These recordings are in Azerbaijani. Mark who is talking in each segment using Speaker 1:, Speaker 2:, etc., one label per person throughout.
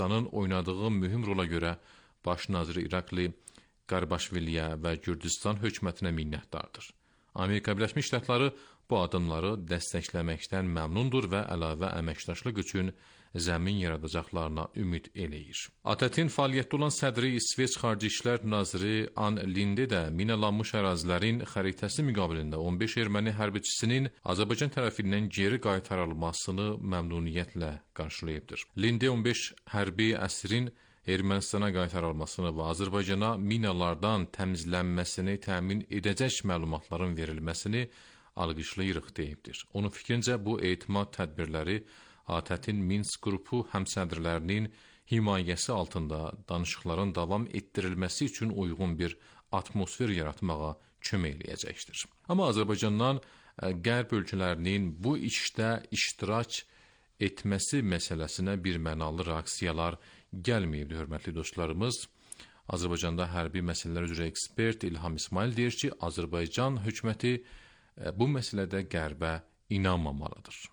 Speaker 1: Ermənistanın oynadığı mühüm rola görə baş nazir İrakli Qarbaşviliyə və Gürcüstan hökumətinə minnətdardır. Amerika Birləşmiş Ştatları bu addımları dəstəkləməkdən məmnundur və əlavə əməkdaşlıq üçün zəmin yaradacaqlarına ümid eləyir. ATƏT-in fəaliyyətdə olan sədri İsveç Xarici İşlər Naziri Ann Linde də minalanmış ərazilərin xəritəsi müqabilində 15 erməni hərbiçisinin Azərbaycan tərəfindən geri qaytarılmasını məmnuniyyətlə qarşılayıbdır. Linde 15 hərbi əsrin Ermənistana qaytarılmasını və Azərbaycana minalardan təmizlənməsini təmin edəcək məlumatların verilməsini alqışlayırıq deyibdir. Onun fikrincə bu etimad tədbirləri ATƏT-in Minsk qrupu həmsədrlərinin himayəsi altında danışıqların davam etdirilməsi üçün uyğun bir atmosfer yaratmağa kömək eləyəcəkdir. Amma Azərbaycandan qərb ölkələrinin bu işdə iştirak etməsi məsələsinə bir mənalı reaksiyalar gəlməyibdir, hörmətli dostlarımız. Azərbaycanda hərbi məsələlər üzrə ekspert İlham İsmail deyir ki, Azərbaycan hökuməti bu məsələdə qərbə inanmamalıdır.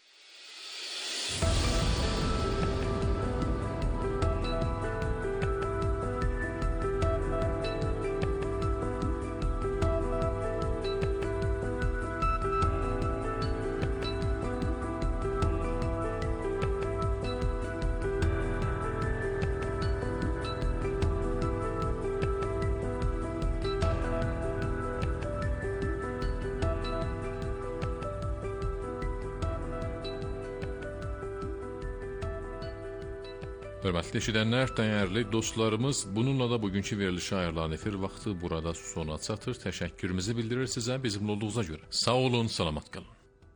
Speaker 1: Hörmətli eşidənlər, dəyərli dostlarımız, bununla da bugünkü verilişi ayarlanan efir vaxtı burada sona çatır. Təşəkkürümüzü bildirir sizə bizimlə olduğunuza görə. Sağ olun, salamat qalın.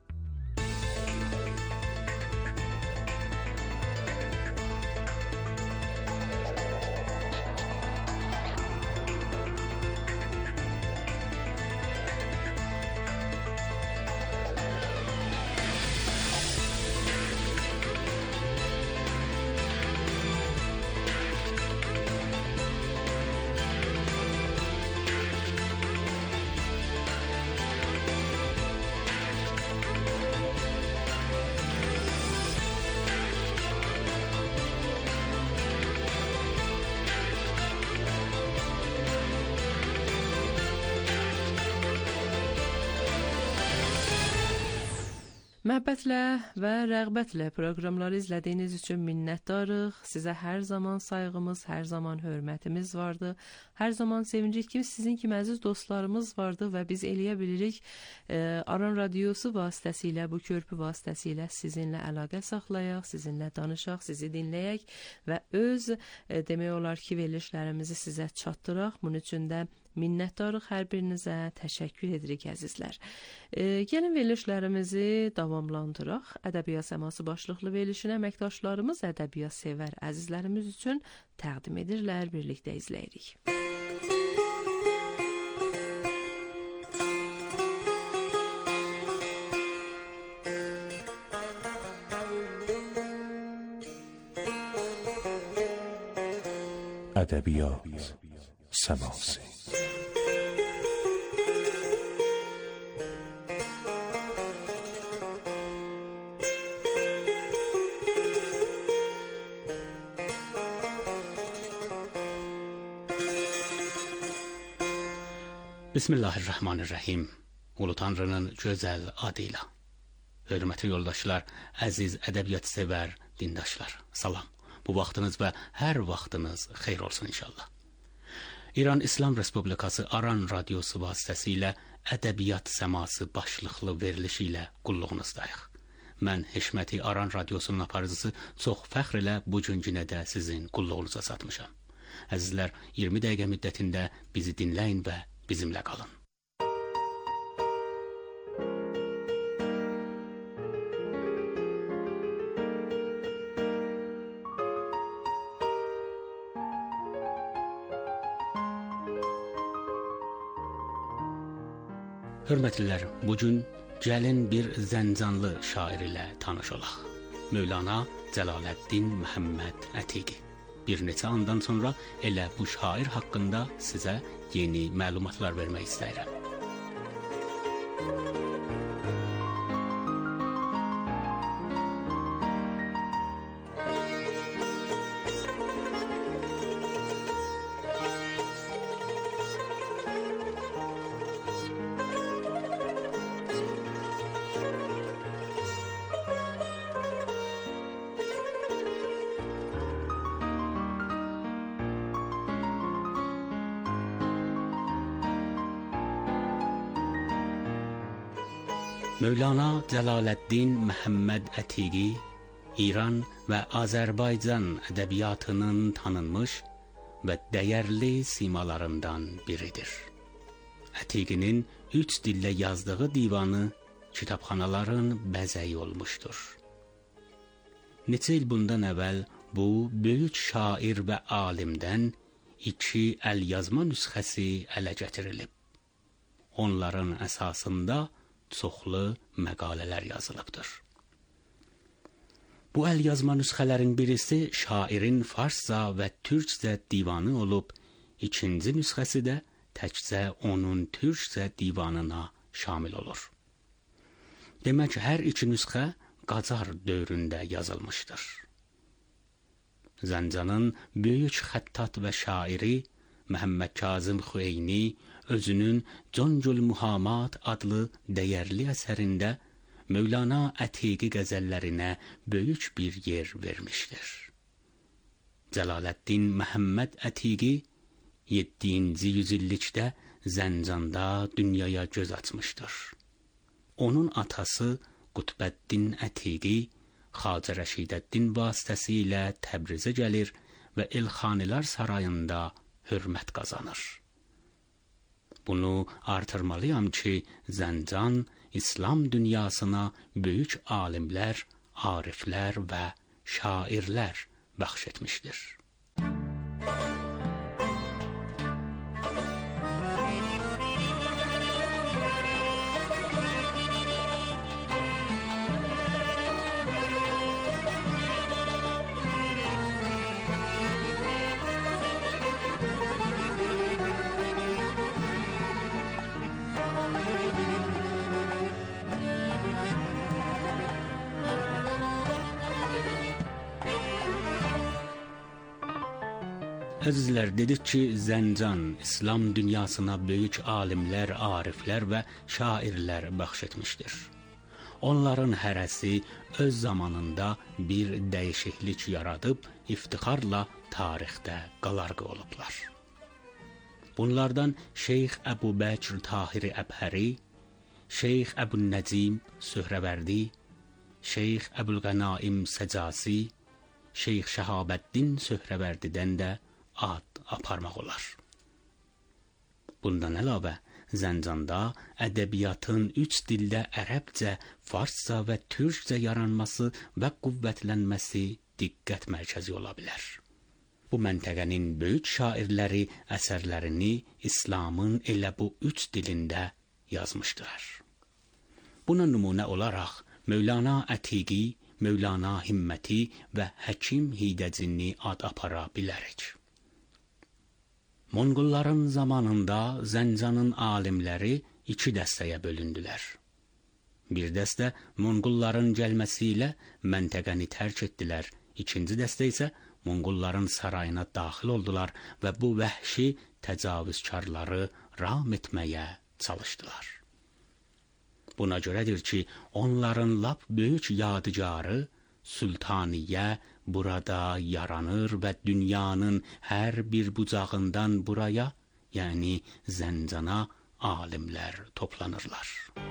Speaker 2: Məhəbbətlə və rəğbətlə proqramları izlədiyiniz üçün minnətdarıq. Sizə hər zaman sayğımız, hər zaman hörmətimiz vardı. Hər zaman sevincik ki, sizin kimi əziz dostlarımız vardı və biz eləyə bilirik Aran Radiosu vasitəsilə, bu körpü vasitəsilə sizinlə əlaqə saxlayaq, sizinlə danışaq, sizi dinləyək və öz demək olar ki, verilişlərimizi sizə çatdıraq. Bunun üçün də minnətdarıq hər birinizə, təşəkkür edirik əzizlər. Gəlin verilişlərimizi davamlandıraq. Ədəbiyyat səması başlıqlı verilişini əməkdaşlarımız ədəbiyyat sevər əzizlərimiz üçün təqdim edirlər, birlikdə izləyirik.
Speaker 3: Ədəbiyyat səması.
Speaker 4: Bismillahirrahmanirrahim. Ulu Tanrının gözəl adıyla. Hörmətli yoldaşlar, əziz ədəbiyyat sevər dindaşlar, salam. Bu vaxtınız və hər vaxtınız xeyr olsun inşallah. İran İslam Respublikası Aran Radiosu vasitəsilə ədəbiyyat səması başlıqlı verilişi ilə qulluğunuzdayıq. Mən Hişməti Aran Radiosunun aparıcısı çox fəxr ilə bu gün günə də sizin qulluğunuza satmışam. Əzizlər, 20 dəqiqə müddətində bizi dinləyin və bizimlə qalın. Hörmətlilər, bugün gəlin bir Zəncanlı şair ilə tanış olaq. Mövlana Cəlaləddin Məhəmməd Ətiqi. Bir neçə andan sonra elə bu şair haqqında sizə yeni məlumatlar vermək istəyirəm. Mövlana Cəlaləddin Məhəmməd Ətiqi İran və Azərbaycan ədəbiyyatının tanınmış və dəyərli simalarından biridir. Ətiqinin 3 dillə yazdığı divanı kitabxanaların bəzəyi olmuşdur. Neçə il bundan əvvəl bu böyük şair və alimdən 2 əlyazma nüsxəsi ələ gətirilib. Onların əsasında çoxlu məqalələr yazılıbdır. Bu əlyazma nüsxələrin birisi şairin farsca və türkcə divanı olub, ikinci nüsxəsi də təkcə onun türkcə divanına şamil olur. Demək, hər iki nüsxə Qacar dövründə yazılmışdır. Zəncanın böyük xəttat və şairi Məhəmməd Kazım Xüeyni özünün Congül Muhammad adlı dəyərli əsərində Mövlana Ətiqi qəzəllərinə böyük bir yer vermişdir. Cəlaləddin Məhəmməd Ətiqi 7-ci yüzillikdə Zəncanda dünyaya göz açmışdır. Onun atası Qutbəddin Ətiqi Xacə Rəşidəddin vasitəsilə Təbrizə gəlir və Elxanilər sarayında hörmət qazanır. Bunu artırmalıyam ki, Zəncan İslam dünyasına böyük alimlər, ariflər və şairlər bəxş etmişdir. Əzizlər, dedik ki, Zəncan İslam dünyasına böyük alimlər, ariflər və şairlər bəxş etmişdir. Onların hərəsi öz zamanında bir dəyişiklik yaradıb, iftixarla tarixdə qalarğı olublar. Bunlardan Şeyx Əbu Bəkr Tahiri Əbhəri, Şeyx Əbünnəcim Söhrəvərdi, Şeyx Əbülqənaim Səcasi, Şeyx Şəhabəddin Söhrəvərdidən də ad aparmaq olar. Bundan əlavə, Zəncanda ədəbiyyatın 3 dildə ərəbcə, farsca və türkcə yaranması və qüvvətlənməsi diqqət mərkəzi ola bilər. Bu məntəqənin böyük şairləri əsərlərini İslamın elə bu 3 dilində yazmışdılar. Buna nümunə olaraq Mövlana Ətiqi, Mövlana Himməti və Həkim Hidəcini ad apara bilərik. Monqolların zamanında Zəncanın alimləri 2 dəstəyə bölündülər. Bir dəstə Monqolların gəlməsi ilə məntəqəni tərk etdilər, ikinci dəstə isə Monqolların sarayına daxil oldular və bu vəhşi təcavüzkarları ram etməyə çalışdılar. Buna görədir ki, onların lap böyük yadigarı Sultaniyə burada yaranır və dünyanın hər bir bucağından buraya, yəni Zəncana alimlər toplanırlar.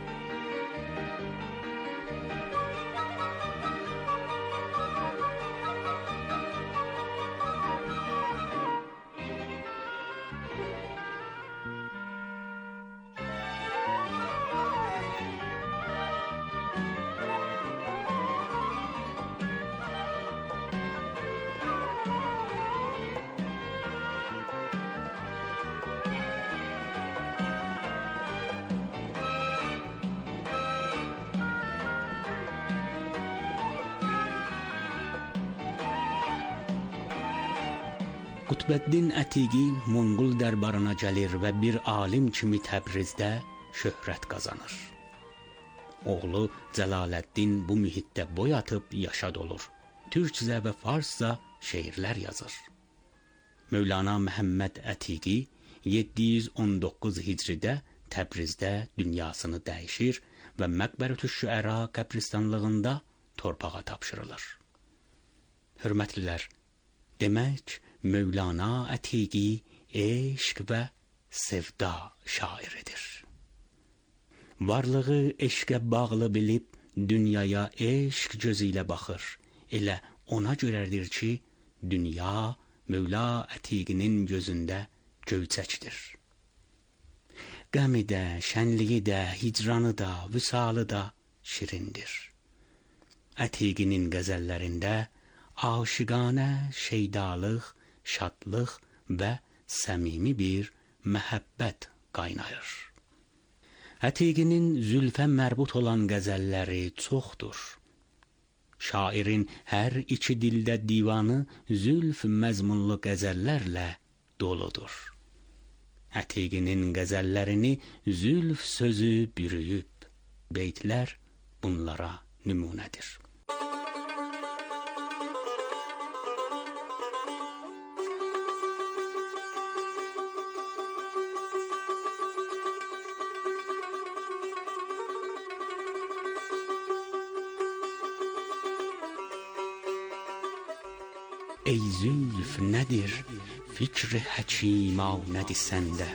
Speaker 4: Qutbəddin Ətiqi Monqol dərbarına gəlir və bir alim kimi Təbrizdə şöhrət qazanır. Oğlu Cəlaləddin bu mühitdə boy atıb yaşad olur. Türkcə və farsca şeirlər yazır. Mövlana Məhəmməd Ətiqi 719 Hicridə Təbrizdə dünyasını dəyişir və Məqbərətüş-Şüəra qəbristanlığında torpağa tapşırılır. Hörmətlilər, demək Mövlana Ətiqi eşq və sevda şairidir. Varlığı eşqə bağlı bilib, dünyaya eşq gözü ilə baxır. Elə ona görədir ki, dünya Mövla Ətiqinin gözündə göyçəkdir. Qəmi də, şənliyi də, hicranı da, vüsalı da şirindir. Ətiqinin qəzəllərində aşiqanə şeydalıq, şadlıq və səmimi bir məhəbbət qaynayır. Ətiqinin zülfə mərbut olan qəzəlləri çoxdur. Şairin hər iki dildə divanı zülf məzmunlu qəzəllərlə doludur. Ətiqinin qəzəllərini zülf sözü bürüyüb, beytlər bunlara nümunədir. Ey zülf nədir, fikri həkimanədir səndə?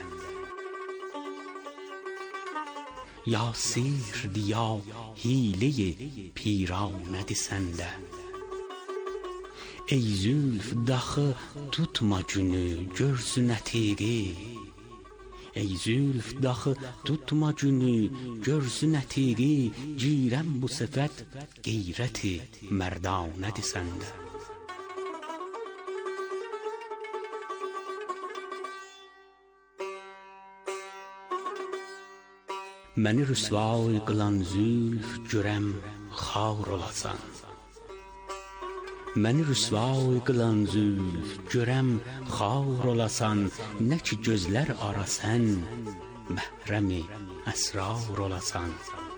Speaker 4: Ya sirdir, ya hileyi piranədir səndə? Ey zülf daxı tutma günü, görsün ətiqi. Ey zülf daxı tutma günü, görsün ətiqi. Girəm bu sifət, qeyrəti mərdanədir səndə. Məni rüsvay qılan zülf görəm xar olasan. Məni rüsvay qılan zülf görəm xar olasan. Nə ki gözlər arasən, məhrəmi əsrar olasan.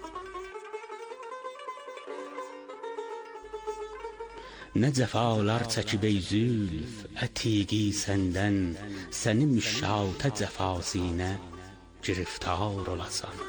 Speaker 4: Nə cəfalar çəkib ey zülf, ətiqi səndən. Səni müşşatə cəfasinə giriftar olasan.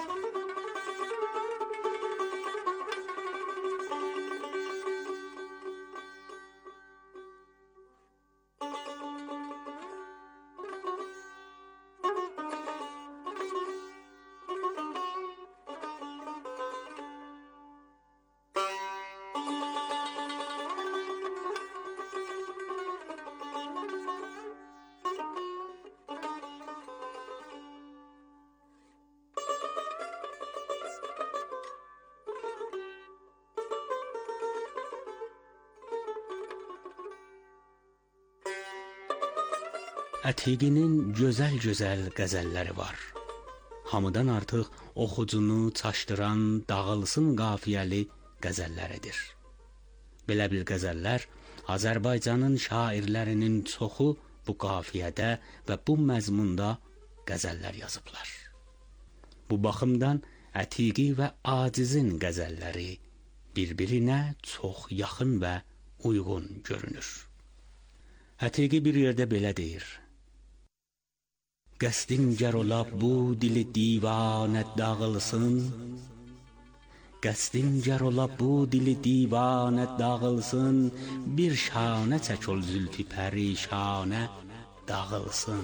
Speaker 4: Ətiqinin gözəl-gözəl qəzəlləri var. Hamıdan artıq oxucunu çaşdıran, dağılsın qafiyəli qəzəlləridir. Belə bir qəzəllər Azərbaycanın şairlərinin çoxu bu qafiyədə və bu məzmunda qəzəllər yazıblar. Bu baxımdan Ətiqi və Acizin qəzəlləri bir-birinə çox yaxın və uyğun görünür. Ətiqi bir yerdə belə deyir: Qəsdim gər ola bu dili divanə dağılsın. Qəsdim gər ola bu dili divanə dağılsın. Bir şanə çək ol zülfi pərişanə dağılsın.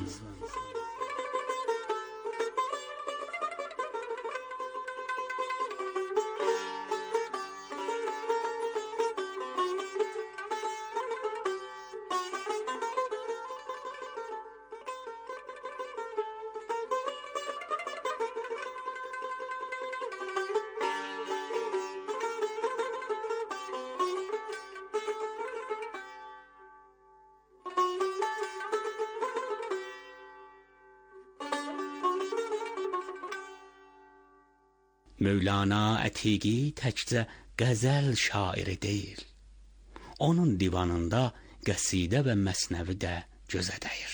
Speaker 4: Mövlana Ətiqi təkcə qəzəl şairi deyil. Onun divanında qəsidə və məsnəvi də gözə dəyir.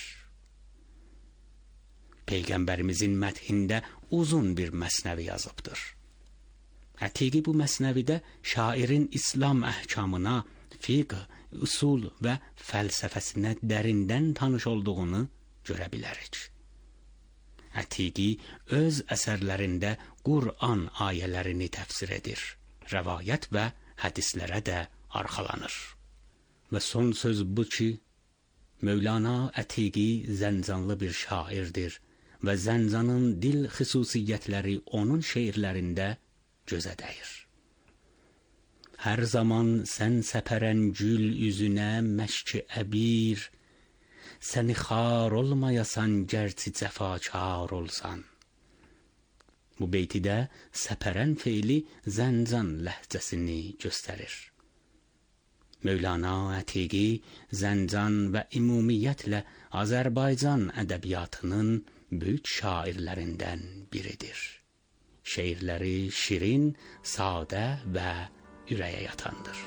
Speaker 4: Peyğəmbərimizin məthində uzun bir məsnəvi yazıbdır. Ətiqi bu məsnəvidə şairin İslam əhkamına, fiqh, usul və fəlsəfəsinə dərindən tanış olduğunu görə bilərik. Ətiqi öz əsərlərində Qur'an ayələrini təfsir edir, rəvayət və hədislərə də arxalanır. Və son söz bu ki, Mövlana Ətiqi zəncanlı bir şairdir və Zəncanın dil xüsusiyyətləri onun şeirlərində gözə dəyir. Hər zaman sən səpərən gül üzünə məşki əbir, səni xar olmayasan gərçi cəfakar olsan. Bu beytidə səpərən feili Zəncan ləhcəsini göstərir. Mövlana Ətiqi Zəncan və ümumiyyətlə Azərbaycan ədəbiyyatının böyük şairlərindən biridir. Şeirləri şirin, sadə və ürəyə yatandır.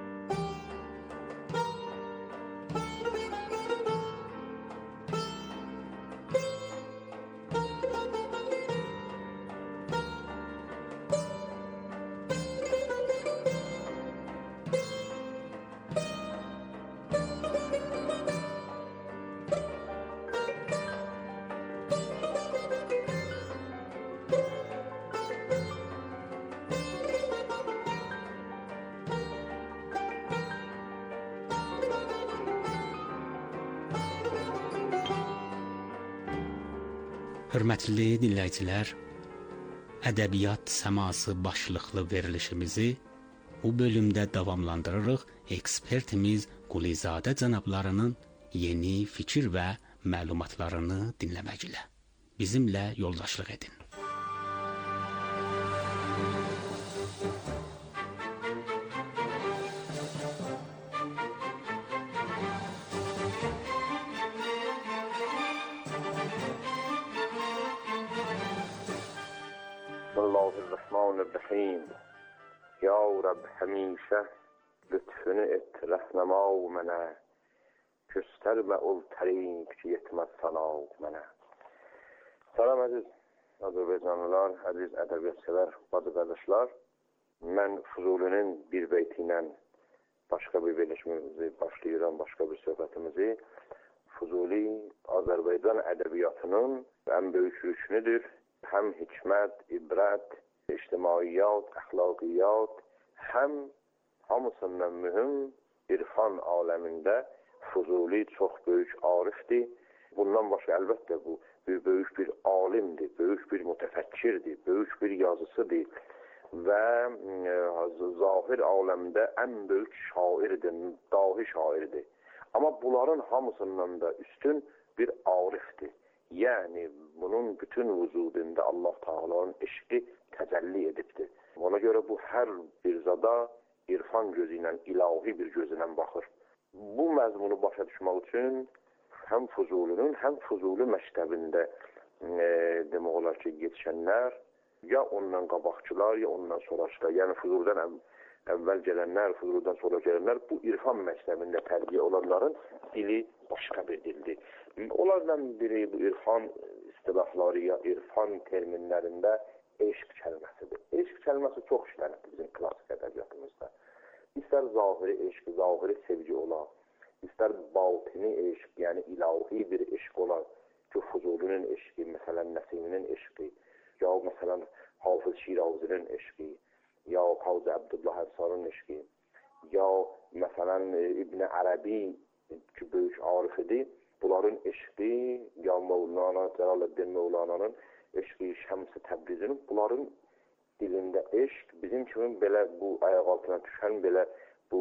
Speaker 4: Hörmətli dinləyicilər, ədəbiyyat səması başlıqlı verilişimizi bu bölümdə davamlandırırıq ekspertimiz Qulizadə cənablarının yeni fikir və məlumatlarını dinləməklə. Bizimlə yoldaşlıq edin.
Speaker 5: Bismillahirrahmanirrahim. Ya Rab həmişə lütfünü et rəhnəma mənə, göstərmə ol təring ki yetməz sana mənə. Salam əziz Azərbaycanlılar, əziz ədəbiyyatçılar, bacı qardaşlar. Mən Fuzulinin bir beyti ilə başqa bir verilişimizi başlayıram, başqa bir söhbətimizi. Fuzuli Azərbaycan ədəbiyyatının ən böyük rüknüdür. Həm hikmət, ibrət, ictimaiyyat, əxlaqiyyat, həm hamısından mühüm irfan aləmində Fuzuli çox böyük arifdir. Bundan başqa əlbəttə bu böyük bir alimdir, böyük bir mütəfəkkirdir, böyük bir yazısıdır və zahir aləmdə ən böyük şairdir, dahi şairdir. Amma bunların hamısından da üstün bir arifdir. Yəni bunun bütün vücudunda Allah Taala'nın eşqi təcəlli edibdir. Ona görə bu hər bir zada irfan gözü ilə, ilahi bir gözü ilə baxır. Bu məzmunu başa düşmək üçün həm Fuzulinin, həm Fuzuli məktəbində demək olar ki, yetişənlər, ya ondan qabaqçılar, ya ondan sonraçılar, yəni Fuzulidən əvvəl gələnlər, Fuzulidən sonra gələnlər, bu irfan məktəbində tərbiyə olanların dili başqa bir dildir. Onlardan biri bu irfan istilahları, ya irfan terminlərində eşq kəlməsidir. Eşq kəlməsi çox işlənir bizim klassik ədəbiyyatımızda. İstər zahiri eşq, zahiri sevgi ola, istər batini eşq, yəni ilahi bir eşq ola ki, Fuzulinin eşqi, məsələn Nəsiminin eşqi, ya məsələn Hafız Şirazinin eşqi, ya Qazı Abdullah Əfsarın eşqi, ya məsələn İbn Ərəbi ki, böyük arifidir, bunların eşqi, ya Mevlana, Cəlaləddin Mevlana'nın eşqi, Şəms-i Təbrizinin, bunların dilində eşq bizim kimi belə bu ayaq altına düşən belə bu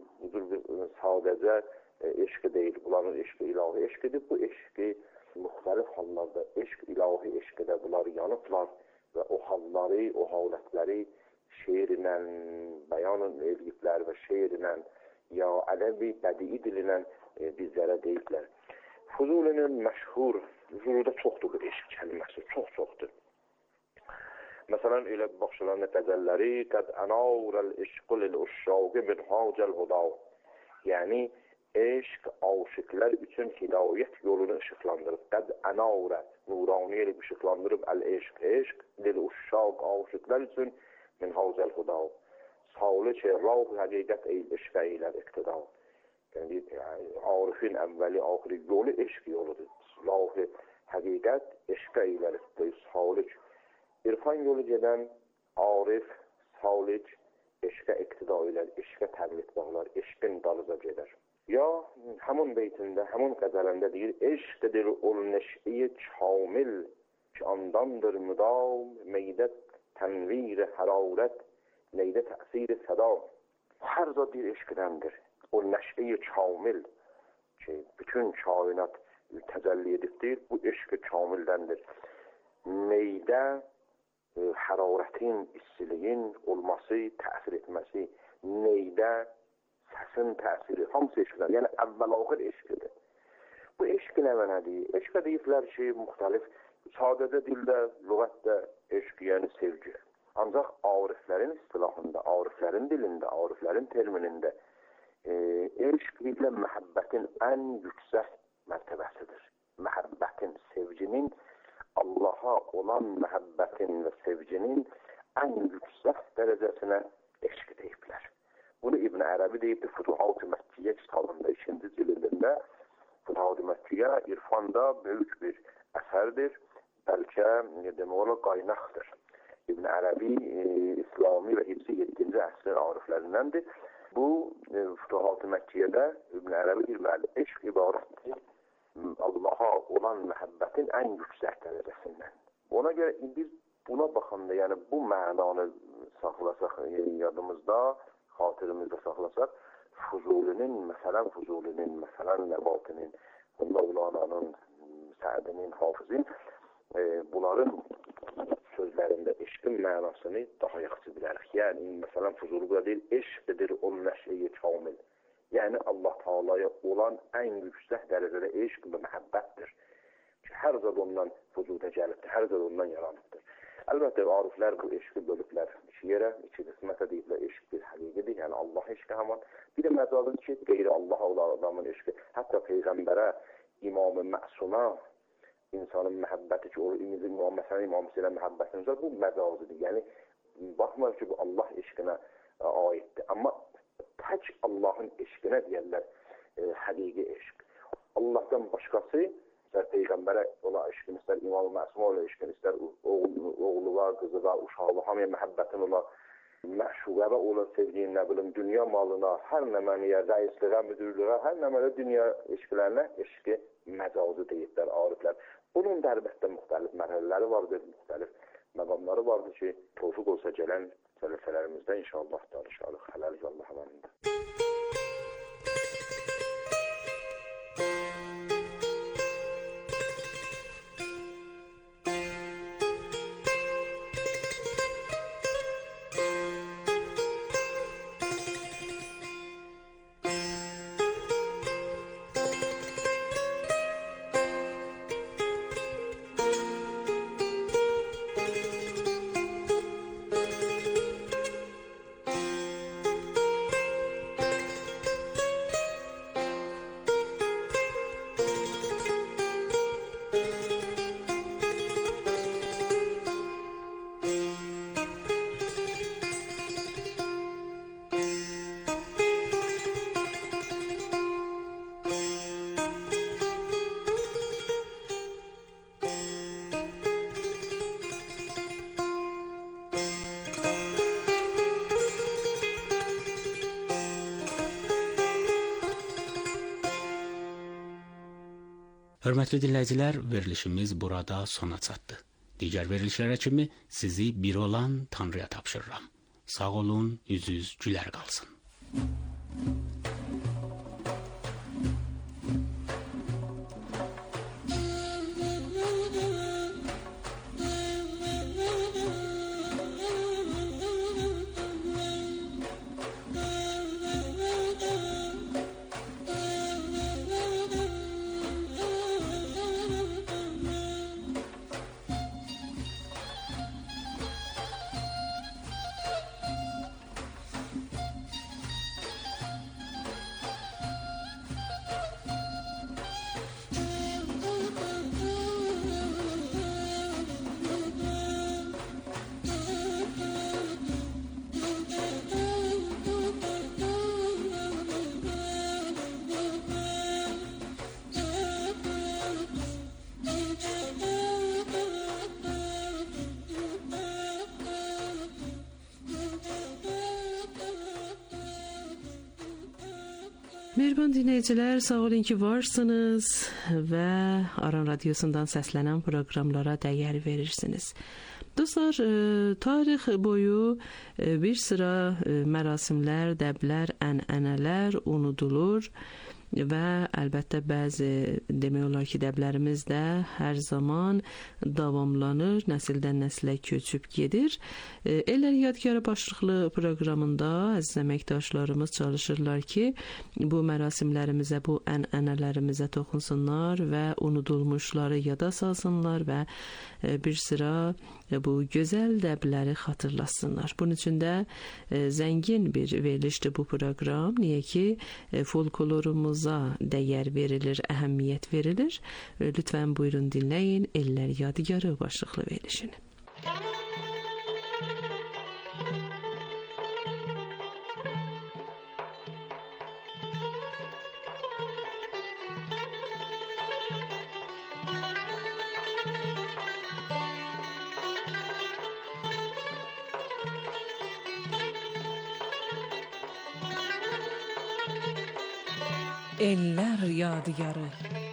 Speaker 5: sadəcə eşqi deyil. Bunların eşqi ilahi eşqidir. Bu eşqi müxtəlif hallarda eşq ilahi eşqidə bunlar yanıblar və o halları, o halətləri şeirlə bəyan ediblər və şeirlə ya ədəbi, bədii dilinə bizlərə deyiblər. Fuzulinin məşhur, Fuzulidə çoxdur bu eşq kəlməsi, çoxdur. Məsələn, elə baxışlarına qəzəlləri qəd ənavrəl eşqü lil-uşşaqı min hacəl huda. Yəni, eşq aşıqlar üçün hidayət yolunu ışıqlandırıb. Qəd ənavrə, nurani elib ışıqlandırıb əl-eşq, eşq lil-uşşaq aşıqlar üçün min hacəl huda. Sağlı ki, rah həqiqət eşqə eylər iqtida. Yəni, arifin əvvəli, axiri yolu eşq yoludur. Rah həqiqət eşqə eylər iqtida. Sağlık. İrfan yolu gedən arif, salik, eşqə iqtida ilə, eşqə təbliğ bağlar, eşqin dalıca gedər. Ya همون beytinde, همون gazelinde deyir, eşqdir ol neş'i kamil ki andandır müdam meydə tənvir hərarət neydə təsir səda. Hər zat bir eşqdəndir. O neş'i kamil ki bütün kainat təzəlli edibdir. Bu eşq kamildəndir. Meydə hərarətin, istiliyin olması, təsir etməsi, neydə səsin təsiri, hamısı eşqlər. Yəni əvvəl-axır eşqdir. Bu eşq nə mənədir? Eşq deyiblər ki, müxtəlif, sadəcə dildə, lüğətdə eşq yəni sevgi. Ancaq ariflərin istilahında, ariflərin dilində, ariflərin terminində eşq deyiblər məhəbbətin ən yüksək mərtəbəsidir. Məhəbbətin, sevginin, Allaha olan məhəbbətin və sevginin ən yüksək dərəcəsinə eşq deyiblər. Bunu İbn Ərəbi deyibdir Fütuhat-ı Məkkiyyə kitabında 2-ci cildində. Fütuhat-ı Məkkiyyə irfanda böyük bir əsərdir. Bəlkə demək olar qaynaqdır. İbn Ərəbi İslami və hicri 7-ci əsrin ariflərindəndir. Bu Fütuhat-ı Məkkiyədə İbn Ərəbi deyir, eşq ibarətdir Allaha olan məhəbbətin ən yüksək dərəcəsindən. Ona görə biz buna baxanda, yəni bu mənanı saxlasaq yadımızda, xatirimizdə saxlasaq, Fuzulinin, məsələn Nəbatinin, Mevlana'nın, Səədinin, Hafizin bunların sözlərində eşqin mənasını daha yaxşı bilərik. Yəni, məsələn Fuzuli burada deyil, eşqdir o nəş'i kamil. Yəni Allah Taala'ya olan ən yüksək dərəcədə eşq və məhəbbətdir. Ki, hər zad ondan vücuda gəlibdir, hər zad ondan yaranıbdır. Əlbəttə, ariflər bu eşqi bölüblər iki yerə, iki qismətə deyiblər, eşq bir həqiqidir, yəni Allah eşqi həman. Bir də məcalıdır ki, qeyri Allaha olan adamın eşqi, hətta Peyğəmbərə, İmam-ı Məsuna, insanın məhəbbəti ki, o məsələn İmam Hüseynə məhəbbətiniz var, bu məcalıdır. Yəni, baxmayın ki, bu Allah eşqinə aiddir. Amma tək Allahın eşqinə deyərlər həqiqi eşq. Allahdan başqası, istər Peyğəmbərə ola eşqin, istər İmam-ı Məsuma ola eşqin, istər oğluğa, qızığa, uşaqlığa, hamıya məhəbbətin ola, məşuqəvə ola sevdiyin, nə bilim, dünya malına, hər nəməniyə, rəisliğə, müdürlüğə, hər nəmələ dünya eşqlərinə eşqi məcazı deyiblər, ariflər. Bunun da əlbəttə müxtəlif mərhələləri vardır, müxtəlif məqamları vardır ki, tövfiq olsa gələn sələfələrimizdə inşallah danışarıq. Hələlik Allah əmanində.
Speaker 4: Hörmətli dinləyicilər, verilişimiz burada sona çatdı. Digər verilişlərə kimi sizi bir olan Tanrıya tapşırıram. Sağ olun, üzünüz gülər qalsın.
Speaker 2: Mehriban dinləyicilər, sağ olun ki varsınız və Aran Radiosundan səslənən proqramlara dəyər verirsiniz. Dostlar, tarix boyu bir sıra mərasimlər, dəblər, ənənələr unudulur və əlbəttə bəzi demək olar ki, dəblərimiz də hər zaman davamlanır, nəsildən nəslə köçüb gedir. Ellər Yadgarı başlıqlı proqramında əziz əməkdaşlarımız çalışırlar ki, bu mərasimlərimizə, bu ənənələrimizə toxunsunlar və unudulmuşları yada salsınlar və bir sıra bu gözəl dəbləri xatırlasınlar. Bunun üçün də zəngin bir verilişdir bu proqram. Niyə ki, folklorumuza dəyər verilir, əhəmiyyət verilir. Lütfən buyurun dinləyin Ellər Yadigarı başlıqlı verilişini.
Speaker 6: Ellər Yadigarı.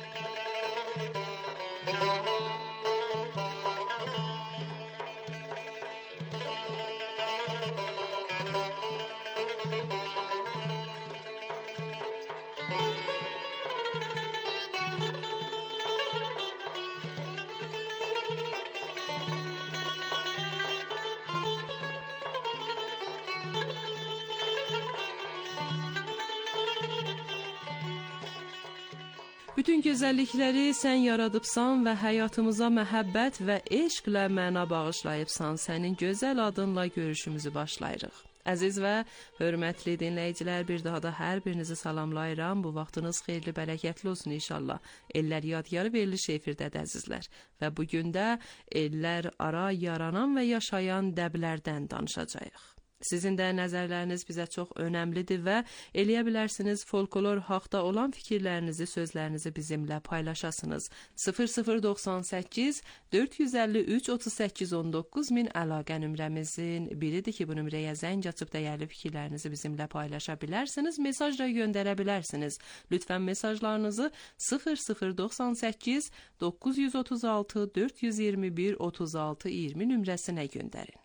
Speaker 2: Bütün gözəllikləri sən yaradıbsan və həyatımıza məhəbbət və eşqlə məna bağışlayıbsan. Sənin gözəl adınla görüşümüzü başlayırıq. Əziz və hörmətli dinləyicilər, bir daha da hər birinizi salamlayıram. Bu vaxtınız xeyirli, bərəkətli olsun inşallah. Ellər Yadigarı veriliş efirdədir əzizlər. Və bugün də ellər ara yaranan və yaşayan dəblərdən danışacağıq. Sizin də nəzərləriniz bizə çox önəmlidir və eləyə bilərsiniz folklor haqda olan fikirlərinizi, sözlərinizi bizimlə paylaşasınız. 0098 453 38 19 min əlaqə nömrəmizin biridir ki, bu nömrəyə zəng açıb dəyərli fikirlərinizi bizimlə paylaşa bilərsiniz, mesaj da göndərə bilərsiniz. Lütfən mesajlarınızı 0098 936 421 36 20 nömrəsinə göndərin.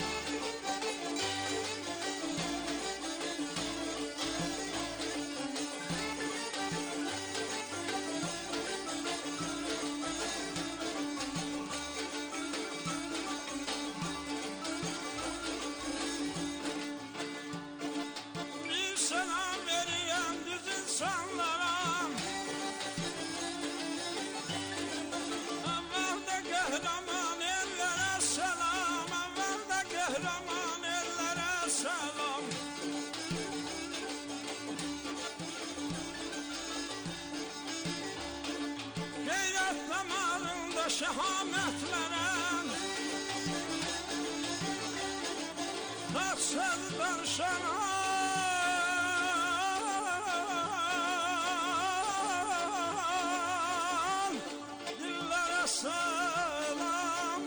Speaker 7: Şehamet veren Tatsızdan şenan Dillere selam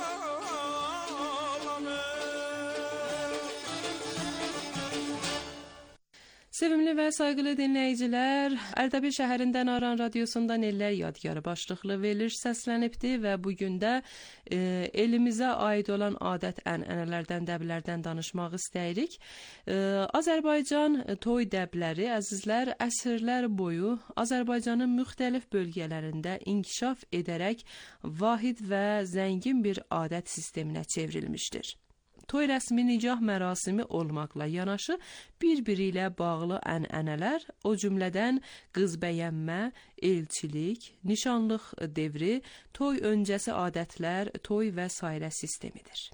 Speaker 2: Sevimli və sayğılı dinləyicilər, Ərdəbil şəhərindən Aran Radiosundan Ellər Yadigarı başlıqlı veriliş səslənibdir və bugün də elimizə aid olan adət-ənənələrdən, dəblərdən danışmaq istəyirik. Azərbaycan toy dəbləri, əzizlər, əsrlər boyu Azərbaycanın müxtəlif bölgələrində inkişaf edərək vahid və zəngin bir adət sisteminə çevrilmişdir. Toy rəsmi nicah mərasimi olmaqla yanaşı bir-biri ilə bağlı ənənələr, o cümlədən qız bəyənmə, elçilik, nişanlıq devri, toy öncəsi adətlər, toy və sairə sistemidir.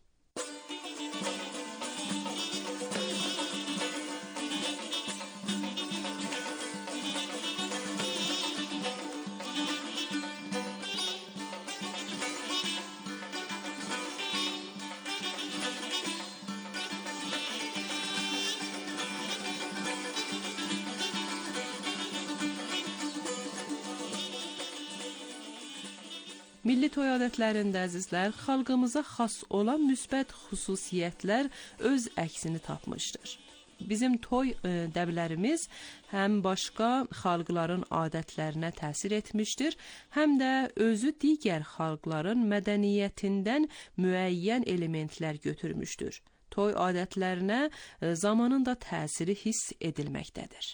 Speaker 2: Milli toy adətlərində əzizlər, xalqımıza xas olan müsbət xüsusiyyətlər öz əksini tapmışdır. bizim toy dəblərimiz həm başqa xalqların adətlərinə təsir etmişdir, həm də özü digər xalqların mədəniyyətindən müəyyən elementlər götürmüşdür. Toy adətlərinə zamanın da təsiri hiss edilməkdədir.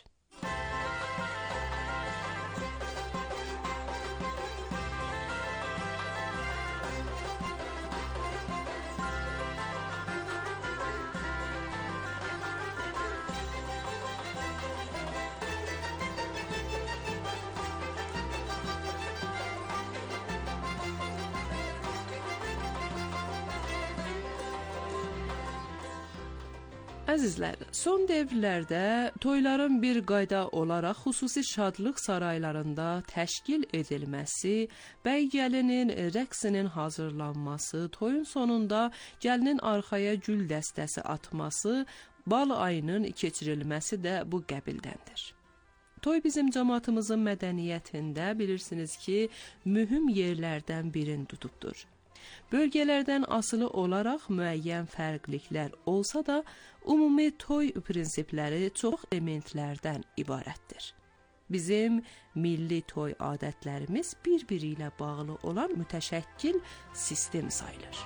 Speaker 2: Əzizlər, son dövrlərdə toyların bir qayda olaraq xüsusi şadlıq saraylarında təşkil edilməsi, bəy gəlinin rəqsinin hazırlanması, toyun sonunda gəlinin arxaya gül dəstəsi atması, bal ayının keçirilməsi də bu qəbildəndir. Toy bizim cəmaatımızın mədəniyyətində bilirsiniz ki, mühüm yerlərdən birini tutubdur. Bölgələrdən asılı olaraq müəyyən fərqliliklər olsa da, ümumi toy prinsipləri çox elementlərdən ibarətdir. Bizim milli toy adətlərimiz bir-biri ilə bağlı olan mütəşəkkil sistem sayılır.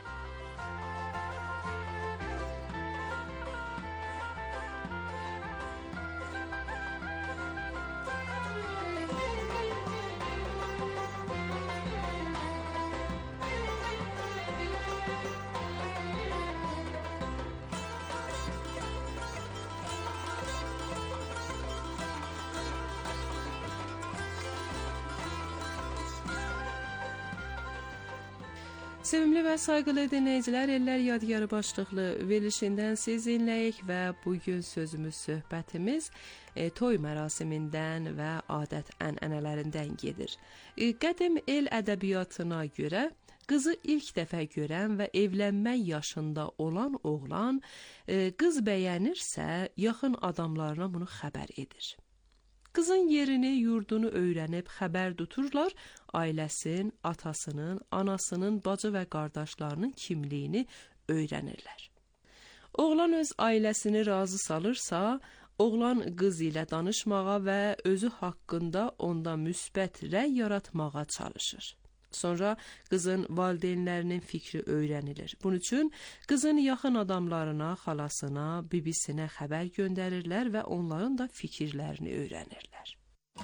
Speaker 2: Sevimli və sayğılı dinləyicilər, Ellər Yadigarı başlıqlı verilişindən sizinləyik və bugün sözümüz, söhbətimiz toy mərasimindən və adət-ənənələrindən gedir. Qədim el ədəbiyyatına görə qızı ilk dəfə görən və evlənmək yaşında olan oğlan qız bəyənirsə, yaxın adamlarına bunu xəbər edir. Qızın yerini, yurdunu öyrənib xəbər tuturlar, ailəsinin, atasının, anasının, bacı və qardaşlarının kimliyini öyrənirlər. Oğlan öz ailəsini razı salırsa, oğlan qız ilə danışmağa və özü haqqında onda müsbət rəy yaratmağa çalışır. Sonra qızın valideynlərinin fikri öyrənilir. Bunun üçün qızın yaxın adamlarına, xalasına, bibisinə xəbər göndərirlər və onların da fikirlərini öyrənirlər.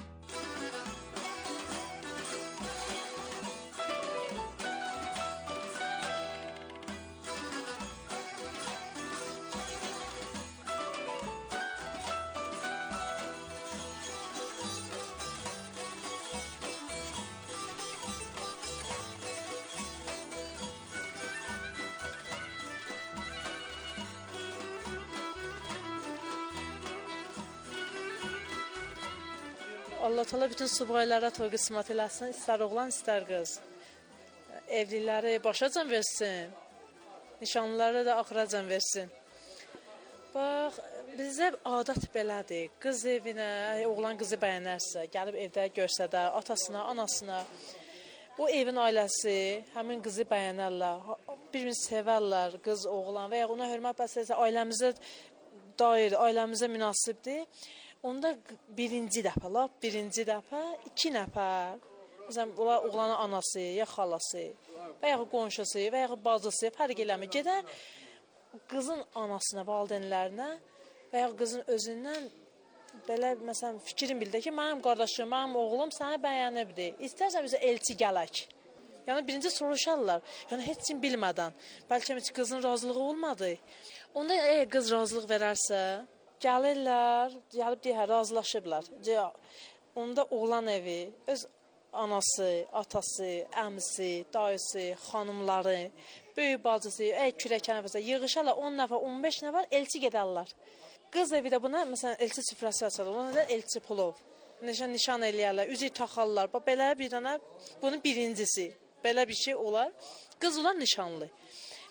Speaker 8: Allah Teala bütün subğaylara toy qismət eləsin, istər oğlan, istər qız. Evliləri başacan versin, nişanlıları da axıracan versin. Bax, bizə adət belədir. Qız evinə, oğlan qızı bəyənərsə, gəlib evdə görsədər, atasına, anasına, o evin ailəsi həmin qızı bəyənərlər, bir-birini sevərlər, qız, oğlan və ya ona hörmət bəsləyirsə, ailəmizə dair, ailəmizə münasibdir. Onda birinci dəfə, 2 nəfər, məsələn, oğlanın anası, ya xalası, və ya qonşusu, və ya bacısı, fərq eləmir. Gedər qızın anasına, valideynlərinə və ya qızın özündən belə, məsələn, fikrin bildir ki, mənim qardaşım, mənim oğlum səni bəyənibdir. İstərsən bizə elçi gələk. Yəni, birinci soruşarlar, yəni heç kim bilmədən, bəlkə heç qızın razılığı olmadı. Onda əgər qız razılıq verərsə, gəlirlər, gəlib deyər, razılaşıblar. Onda oğlan evi, öz anası, atası, əmisi, dayısı, xanımları, böyük bacısı, kürəkən nəfəsə yığışarlar, 10 nəfər, 15 nəfər elçi gedərlər. Qız evi də buna, məsələn, elçi süfrəsi açarlar, ona da elçi plov. Nişan eləyərlər, üzük taxarlar. Belə bir dənə, bunun birincisi, belə bir şey olar. Qız olan nişanlı.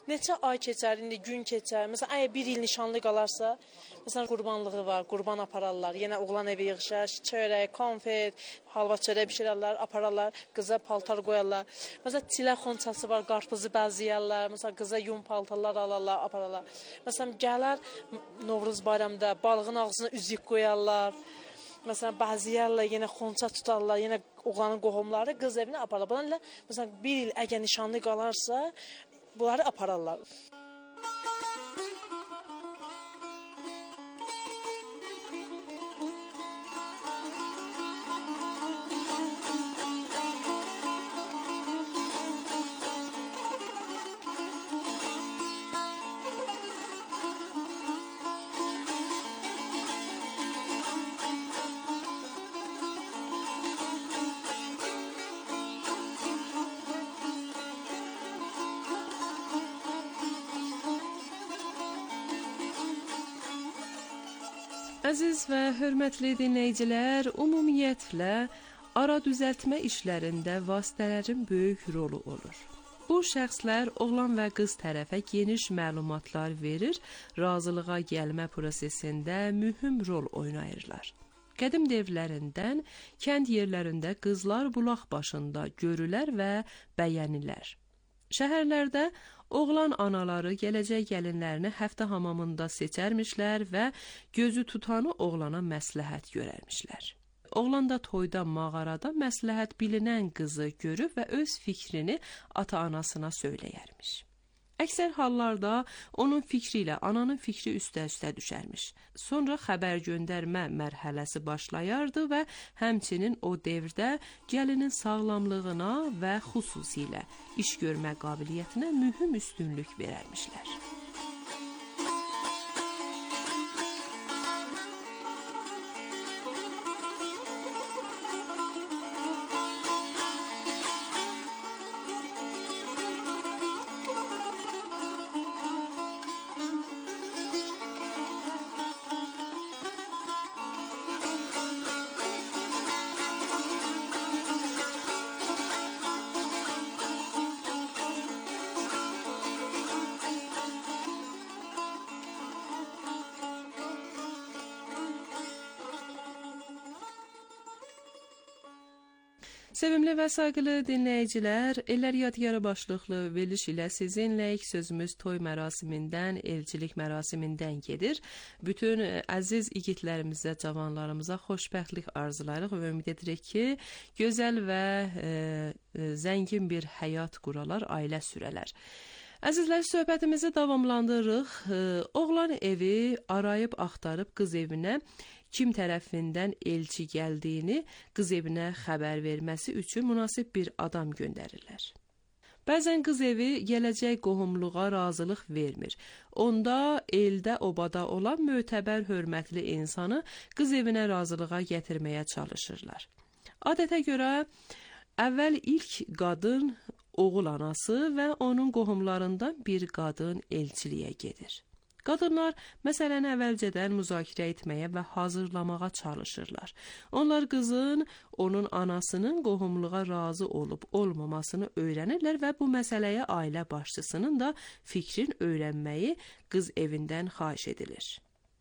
Speaker 8: neçə ay keçər, indi gün keçər. Məsələn, əgər bir il nişanlı qalarsa, məsələn, qurbanlığı var, qurban apararlar. Yenə oğlan evi yığışar, çörək, konfet, halva çörək bişirərlər, apararlar, qıza paltar qoyarlar. Məsələn, çilə xonçası var, qarpızı bəzəyərlər. Məsələn, qıza yun paltarlar alarlar, apararlar. Məsələn, gələr Novruz bayramında balığın ağzına üzük qoyarlar. Məsələn, bəziyərlər, yenə xonça tutarlar, yenə oğlanın qohumları qız evinə apararlar. Bunlarla, məsələn, bir il əgər nişanlı qalarsa, bunları apararlar.
Speaker 2: Əziz və hörmətli dinləyicilər, ümumiyyətlə ara düzəltmə işlərində vasitələrin böyük rolu olur. Bu şəxslər oğlan və qız tərəfə geniş məlumatlar verir, razılığa gəlmə prosesində mühüm rol oynayırlar. Qədim dövrlərindən kənd yerlərində qızlar bulaq başında görülər və bəyənilər. Şəhərlərdə oğlan anaları gələcək gəlinlərini həftə hamamında seçərmişlər və gözü tutanı oğlana məsləhət görərmişlər. Oğlan da toyda mağarada məsləhət bilinən qızı görüb və öz fikrini ata-anasına söyləyərmiş. Əksər hallarda onun fikri ilə ananın fikri üstə-üstə düşərmiş. Sonra xəbər göndərmə mərhələsi başlayardı və həmçinin o dövrdə gəlinin sağlamlığına və xüsusilə iş görmə qabiliyyətinə mühüm üstünlük verərmişlər. Sevimli və sayğılı dinləyicilər, Ellər Yadigarı başlıqlı veriliş ilə sizinləyik. Sözümüz toy mərasimindən, elçilik mərasimindən gedir. Bütün əziz igidlərimizə, cavanlarımıza xoşbəxtlik arzulayırıq və ümid edirik ki, gözəl və zəngin bir həyat quralar, ailə sürələr. Əzizlər, söhbətimizi davamlandırırıq. Oğlan evi arayıb axtarıb qız evinə kim tərəfindən elçi gəldiyini qız evinə xəbər verməsi üçün münasib bir adam göndərirlər. Bəzən qız evi gələcək qohumluğa razılıq vermir. Onda eldə obada olan mötəbər hörmətli insanı qız evinə razılığa gətirməyə çalışırlar. Adətə görə əvvəl ilk qadın oğul anası və onun qohumlarından bir qadın elçiliyə gedir. Qadınlar məsələni əvvəlcədən müzakirə etməyə və hazırlamağa çalışırlar. Onlar qızın, onun anasının qohumluğa razı olub olmamasını öyrənirlər və bu məsələyə ailə başçısının da fikrin öyrənməyi qız evindən xahiş edilir.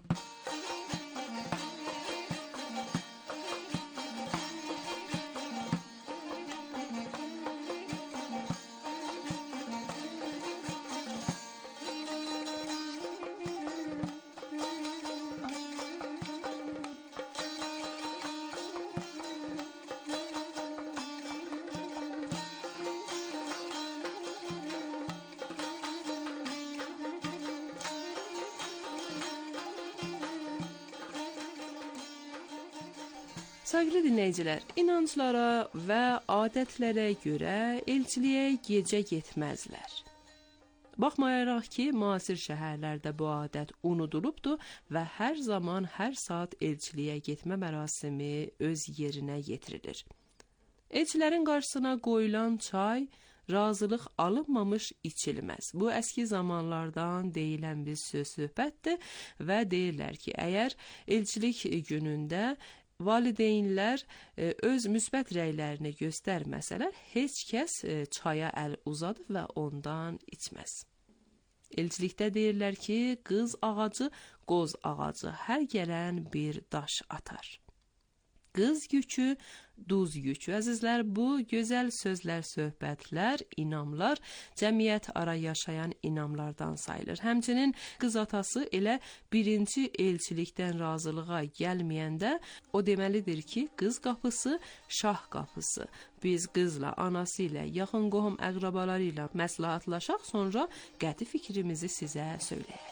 Speaker 2: Sevgili dinləyicilər, inanclara və adətlərə görə elçiliyə gecə getməzlər. Baxmayaraq ki, müasir şəhərlərdə bu adət unudulubdur və hər zaman, hər saat elçiliyə getmə mərasimi öz yerinə yetirilir. Elçilərin qarşısına qoyulan çay razılıq alınmamış içilməz. Bu əski zamanlardan deyilən bir söz-söhbətdir və deyirlər ki, əgər elçilik günündə valideynlər öz müsbət rəylərini göstərməsələr, heç kəs çaya əl uzadıb və ondan içməz. Elçilikdə deyirlər ki, qız ağacı, qoz ağacı hər gələn bir daş atar. Qız yükü, duz yükü. Əzizlər, bu gözəl sözlər, söhbətlər, inamlar cəmiyyət ara yaşayan inamlardan sayılır. Həmçinin qız atası elə birinci elçilikdən razılığa gəlməyəndə o deməlidir ki, qız qapısı şah qapısı. Biz qızla, anası ilə, yaxın qohum əqrabaları ilə məsləhətlaşaq, sonra qəti fikrimizi sizə söyləyərik.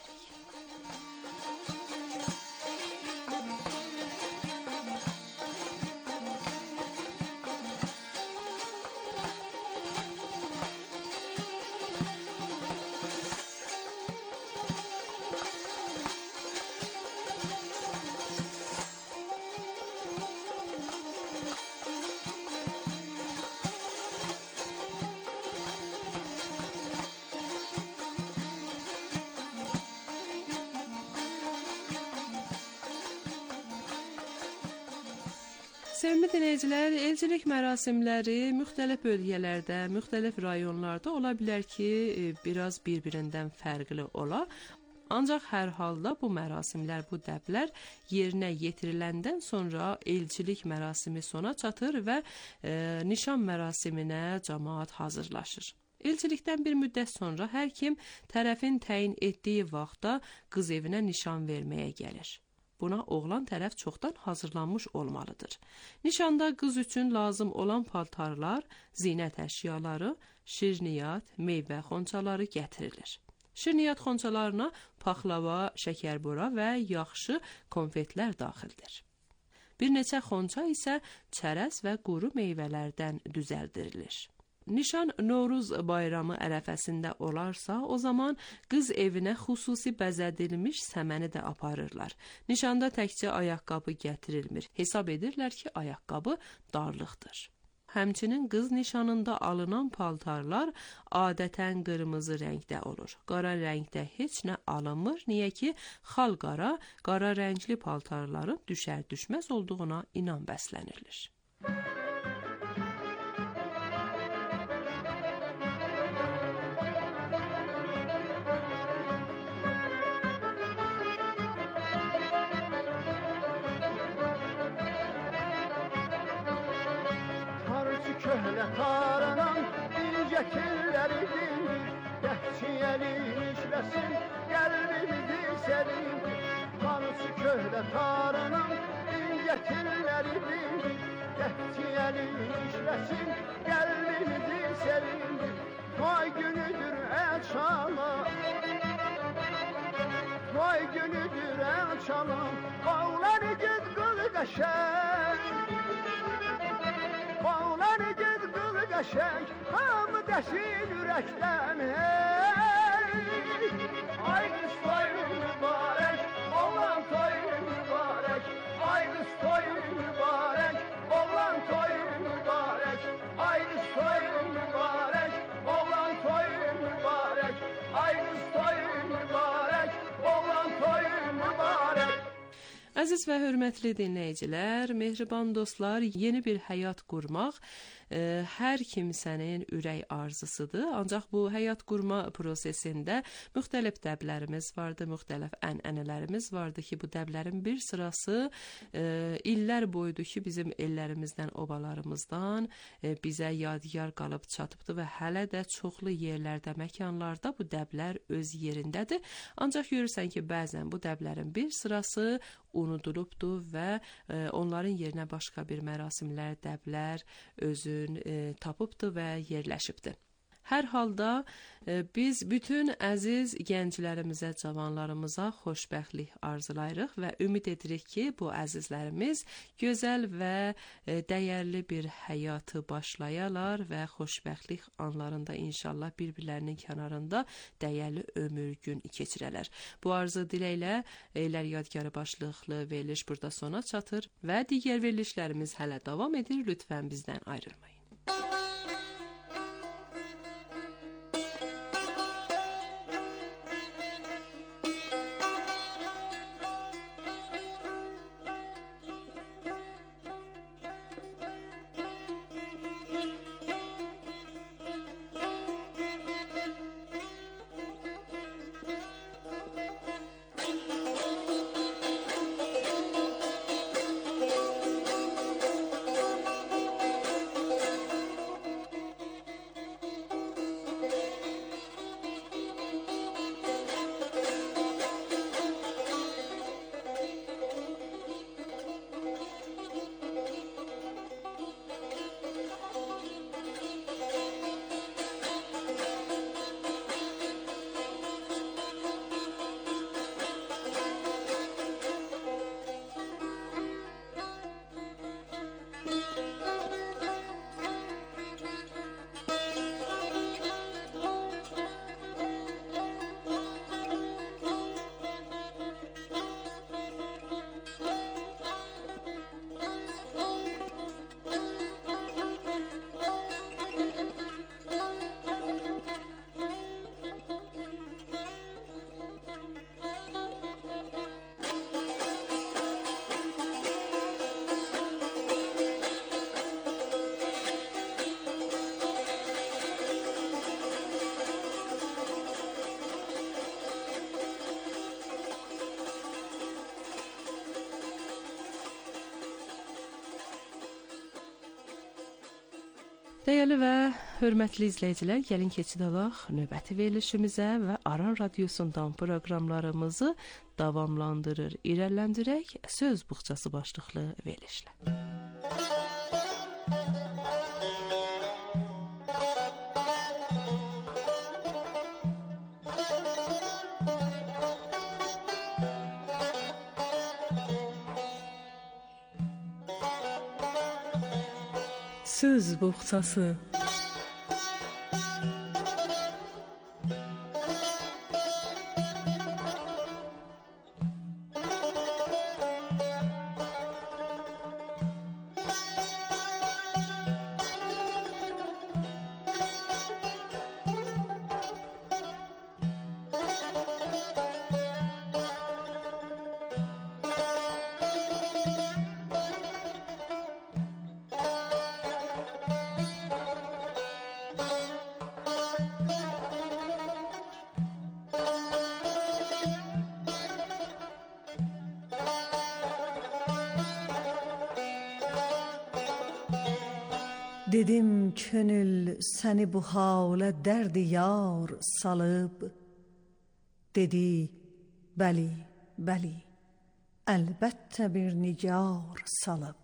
Speaker 2: Sevgili dinləyicilər, elçilik mərasimləri müxtəlif bölgələrdə, müxtəlif rayonlarda ola bilər ki, biraz bir-birindən fərqli ola. Ancaq hər halda bu mərasimlər, bu dəblər yerinə yetiriləndən sonra elçilik mərasimi sona çatır və nişan mərasiminə cəmaət hazırlaşır. Elçilikdən bir müddət sonra hər kim tərəfin təyin etdiyi vaxtda qız evinə nişan verməyə gəlir. Buna oğlan tərəf çoxdan hazırlanmış olmalıdır. Nişanda qız üçün lazım olan paltarlar, zinət əşyaları, şirniyyat, meyvə xonçaları gətirilir. Şirniyyat xonçalarına paxlava, şəkərbura və yaxşı konfetlər daxildir. Bir neçə xonça isə çərəz və quru meyvələrdən düzəldirilir. Nişan Novruz bayramı ərəfəsində olarsa, o zaman qız evinə xüsusi bəzədilmiş səməni də aparırlar. Nişanda təkcə ayaqqabı gətirilmir. Hesab edirlər ki, ayaqqabı darlıqdır. Həmçinin qız nişanında alınan paltarlar adətən qırmızı rəngdə olur. Qara rəngdə heç nə alınmır. Niyə ki, xal qara rəngli paltarların düşər-düşməz olduğuna inam bəslənilir.
Speaker 9: Tarınan ince killeri dindir, Gəhçiyeli işləsin, qəlbimizi sərindir. Tanrısı köhlə tarınan ince killeri dindir, Gəhçiyeli işləsin, qəlbimizi sərindir. Toy günüdür çalam, toy günüdür çalam, Bağları ged qıl qəşəng, Bağları ged qıl qəşəng, hamı dəşin ürəkdən, hey! Ay qız toyun mübarək, oğlan toyun mübarək, ay qız toyun mübarək, oğlan toyun mübarək, ay qız toyun mübarək, oğlan toyun mübarək, ay qız toyun mübarək, oğlan toyun mübarək.
Speaker 2: Əziz və hörmətli dinləyicilər, mehriban dostlar, yeni bir həyat qurmaq hər kimsənin ürək arzusudur. Ancaq bu həyat qurma prosesində müxtəlif dəblərimiz vardı, müxtəlif ənənələrimiz vardı ki, bu dəblərin bir sırası illər boyudur ki, bizim ellərimizdən, obalarımızdan bizə yadigar qalıb çatıbdır və hələ də çoxlu yerlərdə, məkanlarda bu dəblər öz yerindədir. Ancaq görürsən ki, bəzən bu dəblərin bir sırası unudulubdur və onların yerinə başqa bir mərasimlər, dəblər özün tapıbdır və yerləşibdir. Hər halda biz bütün əziz gənclərimizə, cavanlarımıza xoşbəxtlik arzulayırıq və ümid edirik ki, bu əzizlərimiz gözəl və dəyərli bir həyatı başlayalar və xoşbəxtlik anlarında inşallah bir-birlərinin kənarında dəyərli ömür gün keçirələr. Bu arzu diləklə Ellər Yadgarı başlıqlı veriliş burada sona çatır və digər verilişlərimiz hələ davam edir. Lütfən bizdən ayrılmayın. Dəyərli və hörmətli izləyicilər, gəlin keçid alaq növbəti verilişimizə və Aran Radiosundan proqramlarımızı davamlandırır, irəliləndirək söz buxçası başlıqlı verilişlə.
Speaker 6: Söz buxçası. Dedim könül səni bu halə dərdi yar salıb. Dedi, bəli, bəli, əlbəttə bir nigar salıb.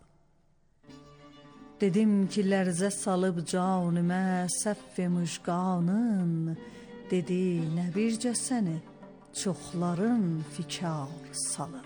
Speaker 6: Dedim ki, lərzə salıb canımə səff-i müşqanın. Dedi, nə bircə səni çoxların fikar salıb.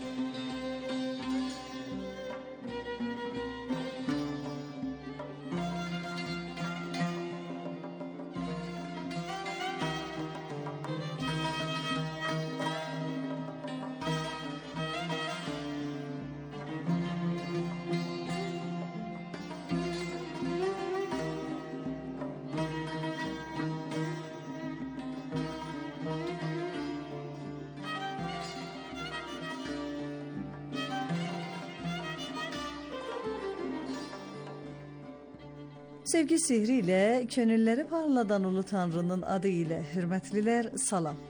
Speaker 6: Sevgi sihri ilə könülləri parladan Ulu Tanrının adı ilə hörmətlilər, salam.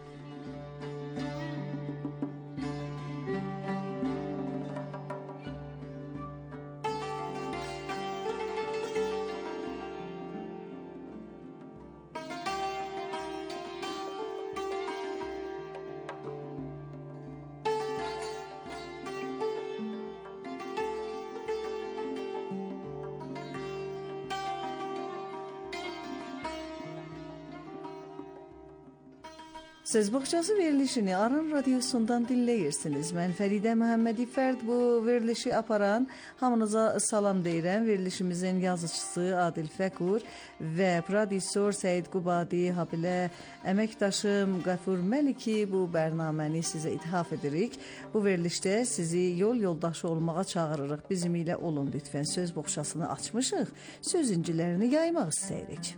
Speaker 6: Söz buxçası verilişini Aran Radiosundan dinləyirsiniz. Mən Fəridə Məhəmmədi Fərd bu verilişi aparan, hamınıza salam deyirəm. Verilişimizin yazıcısı Adil Fəqur və prodüsor Səid Qubadi, habilə əməkdaşım Qəfur Məliki bu bərnaməni sizə ithaf edirik. Bu verilişdə sizi yol yoldaşı olmağa çağırırıq. Bizim ilə olun lütfən. Söz buxçasını açmışıq. Söz incilərini yaymaq istəyirik.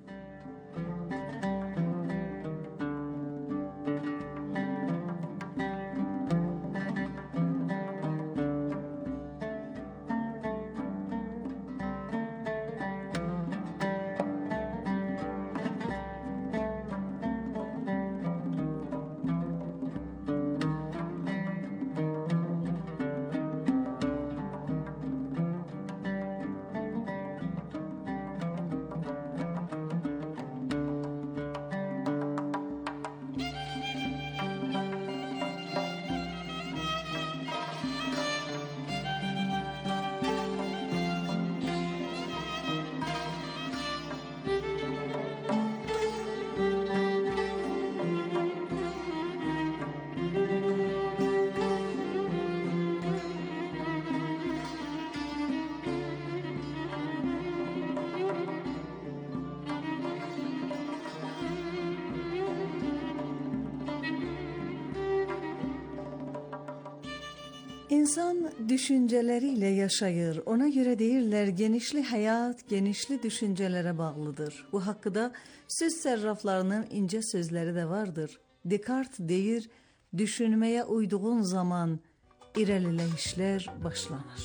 Speaker 6: İnsan düşüncəleriyle yaşayır. Ona göre deyirlər, genişli həyat, genişli düşüncələrə bağlıdır. Bu haqqında söz sərraflarının incə sözləri də vardır. Descartes deyir, düşünməyə uyduğun zaman irəliləyişlər başlanır.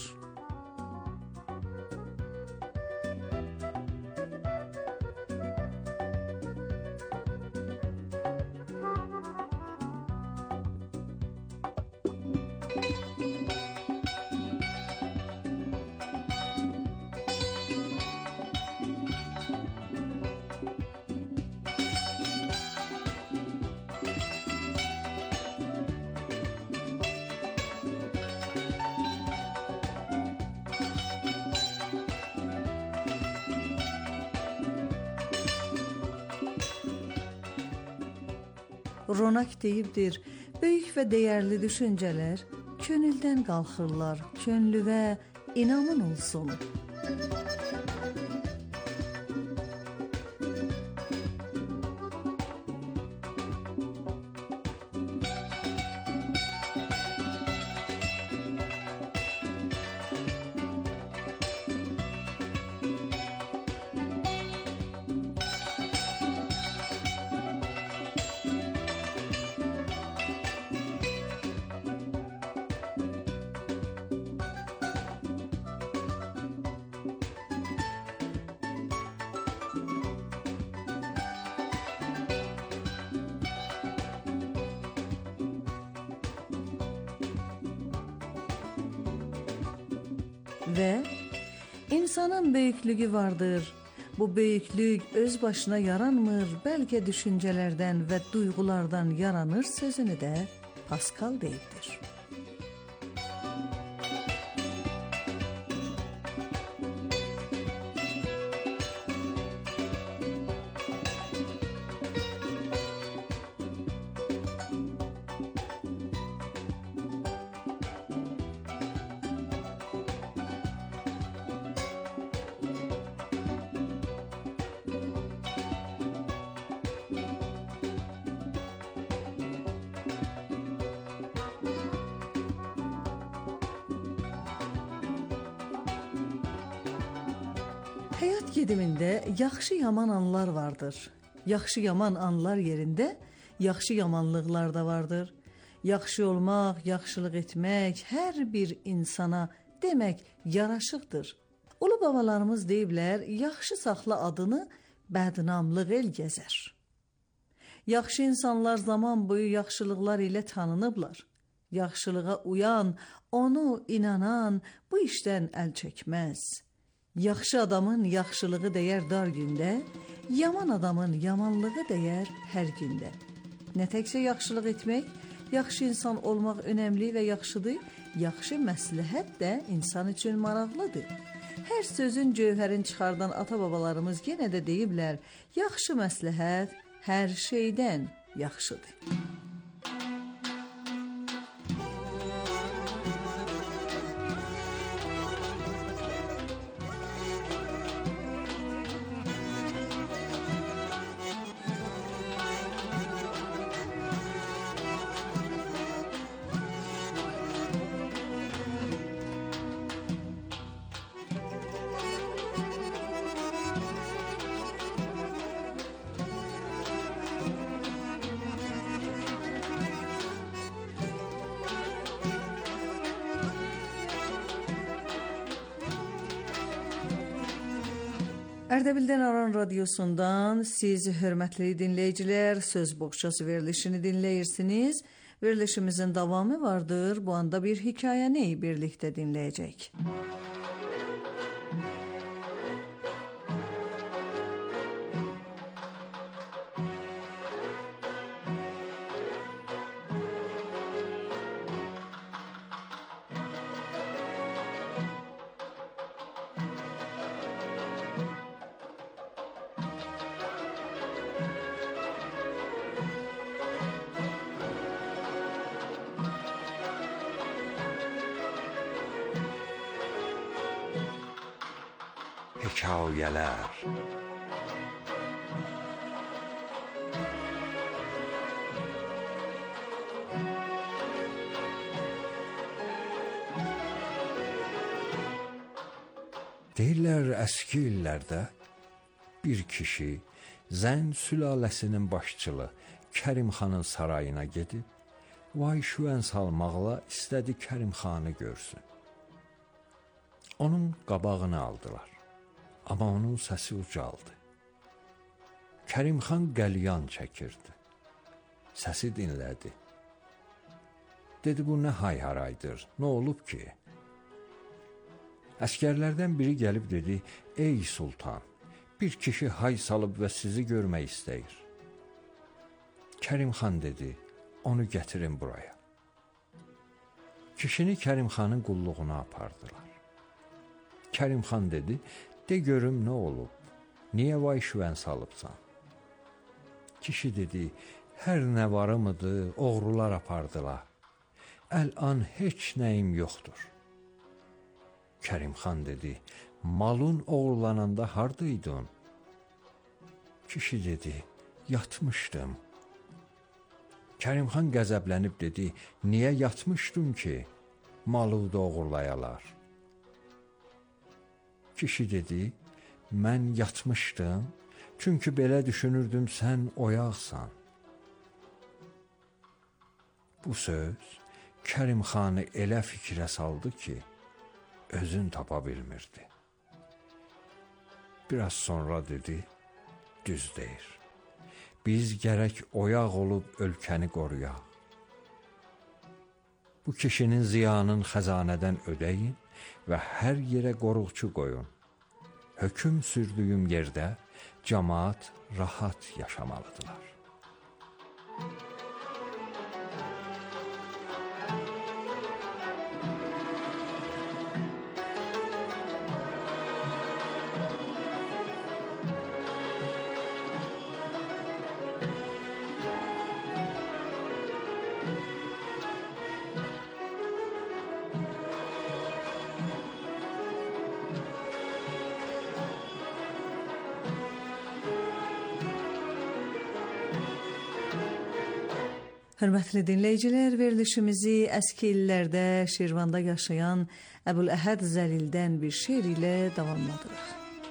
Speaker 6: Ronak deyibdir, böyük və dəyərli düşüncələr könüldən qalxırlar, könlüvə inamın olsun. Və insanın böyüklüyü vardır. Bu böyüklük öz başına yaranmır, bəlkə düşüncələrdən və duyğulardan yaranır sözünü də Pascal deyibdir. Həyat gedimində yaxşı-yaman anlar vardır. Yaxşı-yaman anlar yerində yaxşı-yamanlıqlar da vardır. Yaxşı olmaq, yaxşılıq etmək hər bir insana demək yaraşıqdır. Ulu babalarımız deyiblər, yaxşı saxla adını, bədnamlıq el gəzər. Yaxşı insanlar zaman boyu yaxşılıqlar ilə tanınıblar. Yaxşılığa uyan, onu inanan bu işdən əl çəkməz. Yaxşı adamın yaxşılığı dəyər dar gündə, yaman adamın yamanlığı dəyər hər gündə. Nə təkcə yaxşılıq etmək, yaxşı insan olmaq önəmli və yaxşıdır, yaxşı məsləhət də insan üçün maraqlıdır. Hər sözün cövhərin çıxardan ata-babalarımız yenə də deyiblər, yaxşı məsləhət hər şeydən yaxşıdır. Ərdəbildən Aran Radiosundan siz hörmətli dinləyicilər söz boğçası verilişini dinləyirsiniz. Verilişimizin davamı vardır. Bu anda bir hekayəni birlikdə dinləyəcək.
Speaker 3: Hekayələr. Deyirlər, əski illərdə bir kişi Zəng sülaləsinin başçılı Kərim xanın sarayına gedib, vay-şüvən salmaqla istədi Kərim xanı görsün. Onun qabağını aldılar. Amma onun səsi ucaldı. Kərim xan qəlyan çəkirdi. Səsi dinlədi. Dedi, bu nə hay-haraydır, nə olub ki? Əskərlərdən biri gəlib dedi, ey sultan, bir kişi hay salıb və sizi görmək istəyir. Kərim xan dedi, onu gətirin buraya. Kişini Kərim xanın qulluğuna apardılar. Kərim xan dedi, de görüm nə olub, niyə vay-şüvən salıbsan? Kişi dedi, Hər nə varımdı, oğrular apardılar. Əl-an heç nəyim yoxdur. Kərimxan dedi, malın oğurlananda hardaydın? Kişi dedi, yatmışdım. Kərimxan qəzəblənib dedi, niyə yatmışdın ki, malı da oğurlayalar? Kişi dedi, mən yatmışdım, çünki belə düşünürdüm sən oyaqsan. Bu söz Kərimxanı elə fikrə saldı ki, özün tapa bilmirdi. Biraz sonra dedi, düz deyir. Biz gərək oyaq olub ölkəni qoruyaq. Bu kişinin ziyanın xəzanədən ödəyin və hər yerə qoruqçu qoyun. Hökm sürdüyüm yerdə cəmaat rahat yaşamalıdırlar.
Speaker 6: Hörmətli dinləyicilər, verilişimizi əski illərdə Şirvanda yaşayan Əbul-Əhəd Zəlildən bir şeir ilə davamladırıq.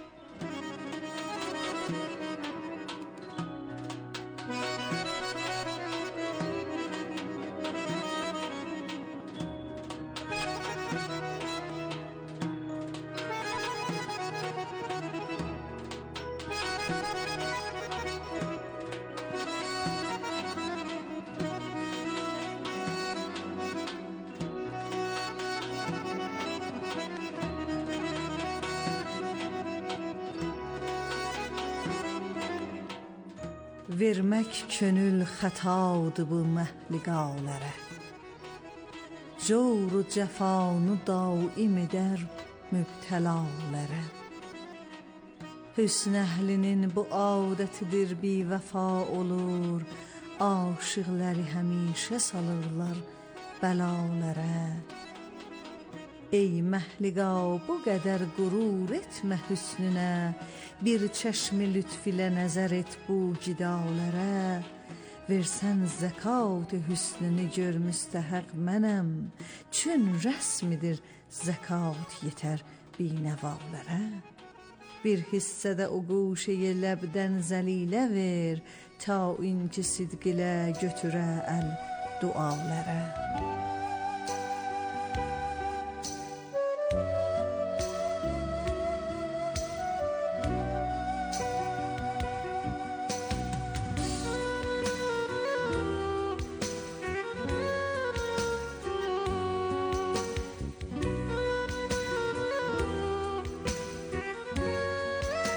Speaker 6: Vermək könül xətadır bu məhliqalərə. Cavru cəfanı daim edər mübtəlalərə. Hüsn əhlinin bu adətidir bi vəfa olur. Aşıqları həmişə salırlar bəlalərə. Ey məhliqa, bu qədər qürur etmə hüsnünə. Bir çeşmi lütf ilə nəzər et bu cidalərə. Versən zəkat hüsnünü gör müstəhəq mənəm. Çün rəsmidir zəkat yetər binəvalərə. Bir hissədə o quşəyə ləbdən zəlilə ver. Ta in ki sidq ilə götürə əl dualərə.